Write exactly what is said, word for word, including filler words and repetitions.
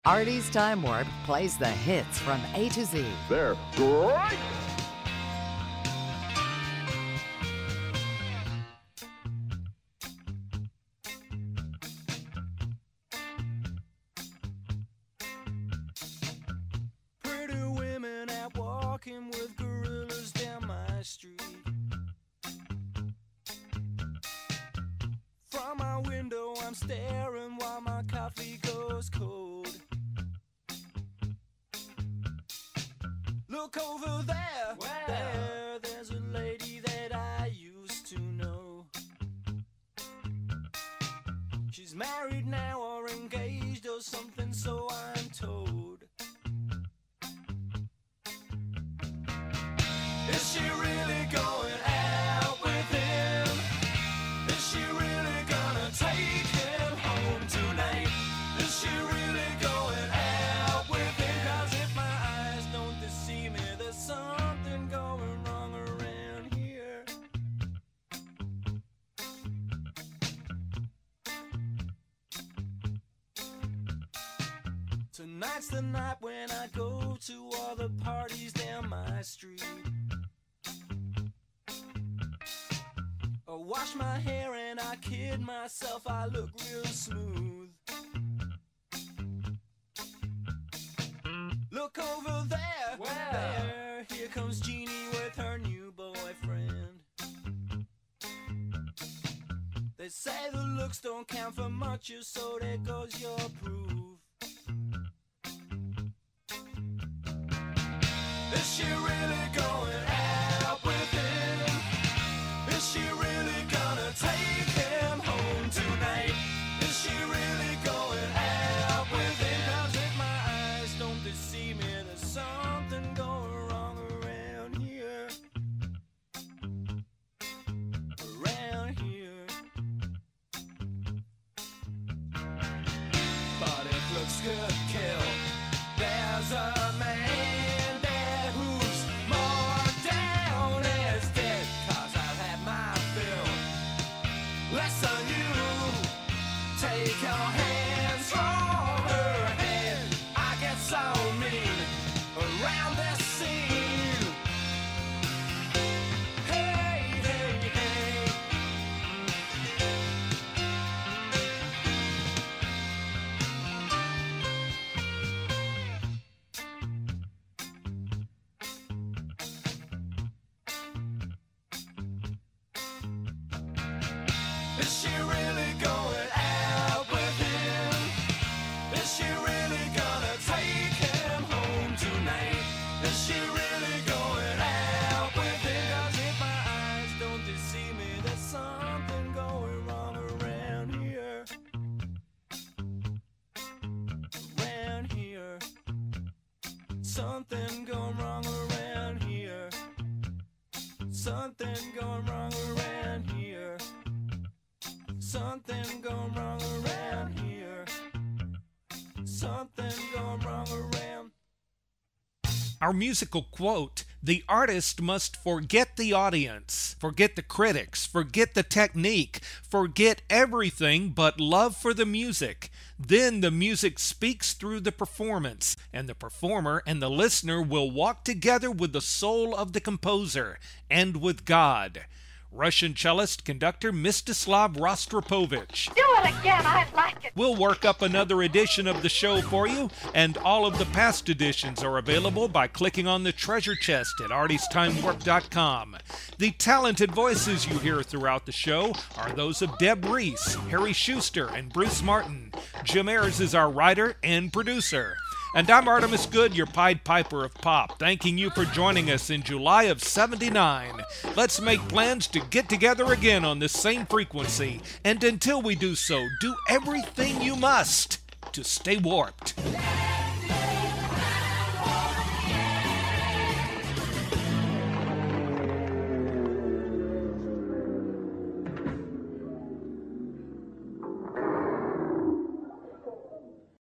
Artie's Time Warp plays the hits from A to Z. They're great! Pretty women out walking with gorillas down my street. From my window I'm staring while my coffee goes cold. Look over there, wow. there, there's a lady that I used to know. She's married now or engaged or something, so I'm told. Is she really going out with him? Is she really gonna take him home tonight? Is she really going out with him? 'Cause if my eyes don't deceive me, there's something going wrong around here. Tonight's the night when I go to all the parties down my street. I wash my hair and I kid myself, I look real smooth. Look over there, wow. there, here comes Jeannie with her new boyfriend. They say the looks don't count for much, so there goes your proof. Is she really going out with him? Is she really gonna take him home tonight? Is she really going out with him? 'Cause if my eyes don't deceive me, there's something going wrong around here. Around here. But if looks could kill, there's a man there who's more down as dead. 'Cause I've had my fill. Less on you. Take your hands from her head. I get so mean around this scene. Hey, hey, hey. Is she really going out with him? Is she really gonna take him home tonight? Is she really going out with him? 'Cause if my eyes don't deceive me, there's something going wrong around here. Around here. Something going wrong around here. Something going wrong around here. Something going wrong around here. Something going wrong around. Our musical quote: the artist must forget the audience, forget the critics, forget the technique, forget everything but love for the music. Then the music speaks through the performance, and the performer and the listener will walk together with the soul of the composer and with God. Russian cellist conductor Mstislav Rostropovich. Do it again, I like it. We'll work up another edition of the show for you, and all of the past editions are available by clicking on the treasure chest at arties time warp dot com. The talented voices you hear throughout the show are those of Deb Reese, Harry Schuster, and Bruce Martin. Jim Ayers is our writer and producer. And I'm Artemis Good, your Pied Piper of Pop, thanking you for joining us in July of seventy-nine. Let's make plans to get together again on this same frequency. And until we do so, do everything you must to stay warped.